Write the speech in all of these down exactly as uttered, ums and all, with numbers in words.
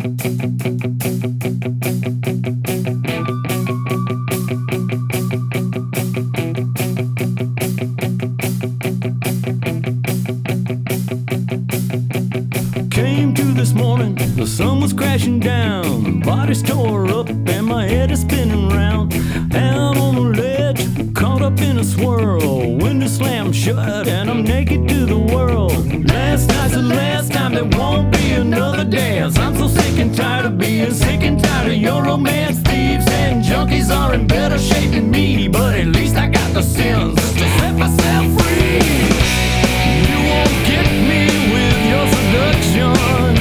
Came to this morning, the sun was crashing down, bodies tore up and my head is spinning round. Out on a ledge, caught up in a swirl, window slammed shut and I'm naked to the world. Last night's the last time, there won't be another dance. I'm so sick and tired of being sick and tired of your romance. Thieves and junkies are in better shape than me, but at least I got the sense to set myself free. You won't get me with your seduction.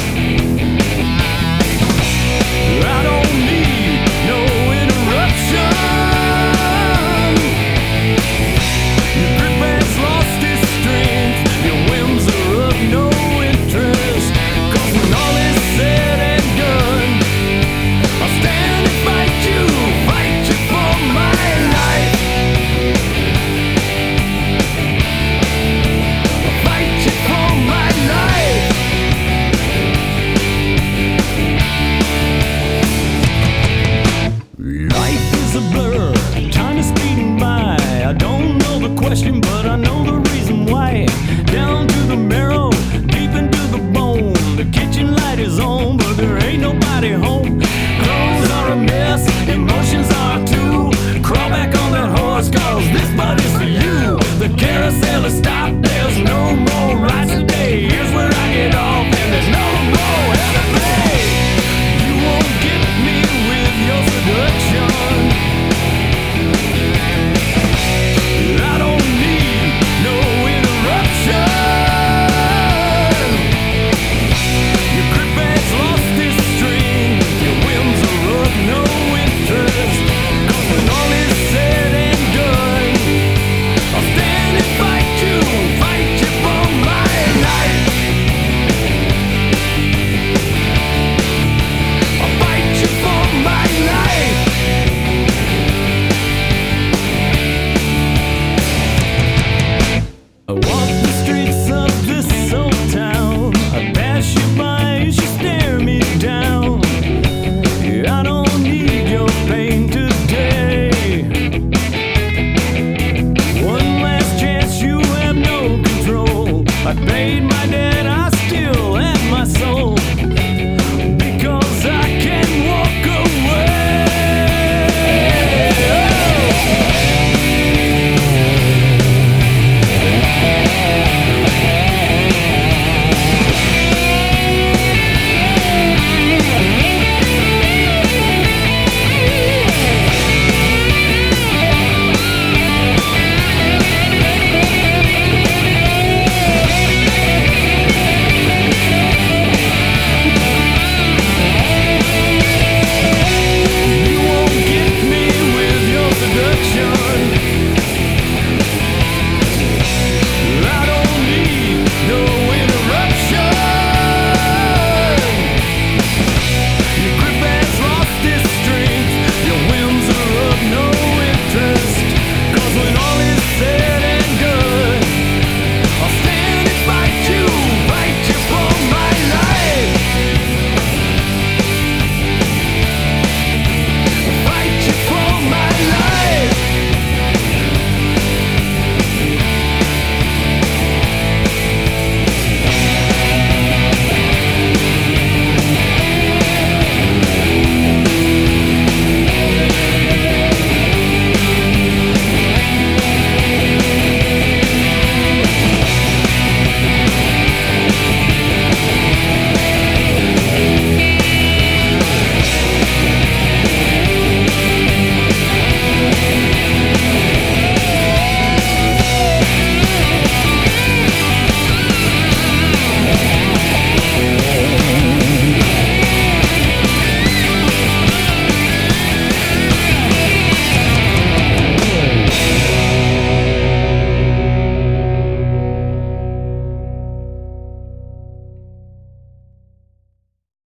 I don't need no interruption. Your grip has lost its strength, your whims are of no interest. 'Cause when all is said and done, I'll stand and fight you, fight you for my life. I'll fight you for my life. Life is a blur, time is speeding by. I don't know the question, but I know the reason why. Down to the marrow, deep into the bone, the kitchen light is on,